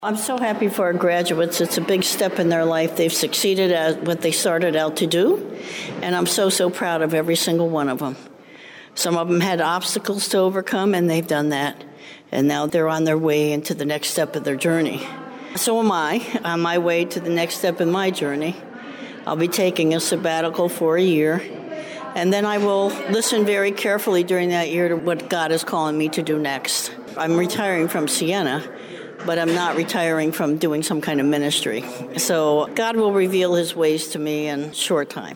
I'm so happy for our graduates. It's a big step in their life. They've succeeded at what they started out to do, and I'm so proud of every single one of them. Some of them had obstacles to overcome, and they've done that, and now they're on their way into the next step of their journey. So am I, on my way to the next step in my journey. I'll be taking a sabbatical for a year, and then I will listen very carefully during that year to what God is calling me to do next. I'm retiring from Siena, but I'm not retiring from doing some kind of ministry. So God will reveal his ways to me in short time.